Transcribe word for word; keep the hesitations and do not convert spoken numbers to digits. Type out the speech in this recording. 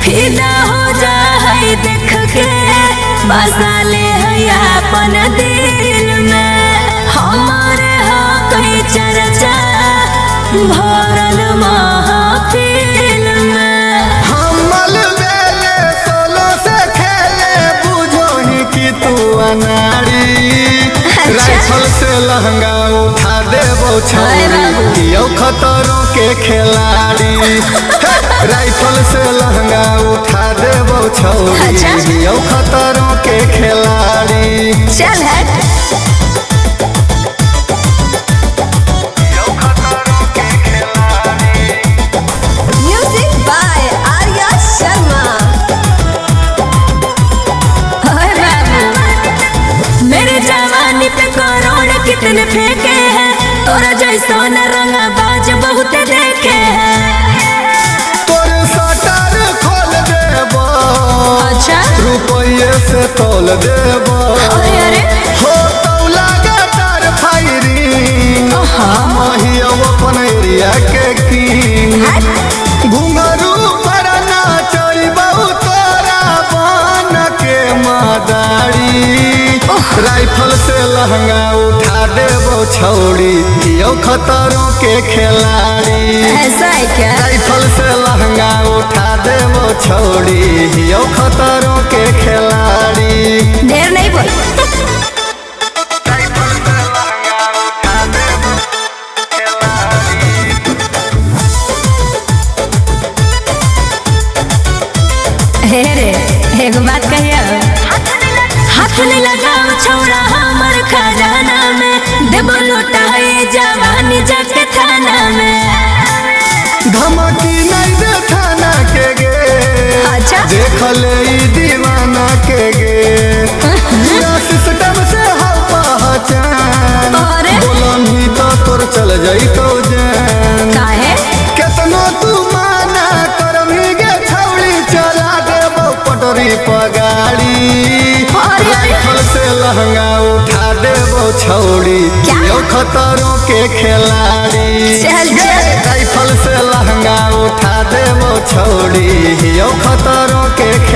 फिदा हो जाए देख के बसा ले अपन दिल में हमारे हो कहीं चर्चा भरल महफिल में हमल बेले सोलो से खेले बुझो ही कि तू अनाड़ी राइफल से लहंगा उठा देबो छौरी यो खतरों के खिलाड़ी राइफल से लहंगा उठा देबो छौरी यो खतरों के खिलाड़ी चल हट म्यूजिक बाय आर्या शर्मा मेरे जवानी पे करोड़ कितने फेंके हैं तोरा जैसा न रंगा बाज बहुत देखे हैं तोर सटर खोल देबो अच्छा रुपये से तोल देबो अरे अरे हो तौला गटर फायरिंग महिया अपन एरिया के किंग घुंघरू पर नाचैबौ तोरा बन के मदारी राइफल से लहंगा उठा देबो छौरी यो खतरों के खिलाड़ी ऐसा है क्या राइफल से लहंगा उठा देबो छौरी यो खतरों के खिलाड़ी ढेर नहीं बोल हे रे एक बात कहियो हाथ नहीं लगाओ छोड़ा हमर खजाना में देबो लौटाए जवानी जाके थाना में धमकी नहीं दे थाना के गे अच्छा देख ले ई दीवाना के गे पूरा सिस्टम से हो पहचान अरे बोलन ही तो तोर चल जाइतो जान काहे केतनो तू माना करमी गे छौड़ी चला देबो पटरी पगाड़ी अरे राइफल से लहंगा उठा देबो छौड़ी यो खतरों के खिलाड़ी चल चल राइफल से लहंगा उठा देबो छौड़ी यो खतरों के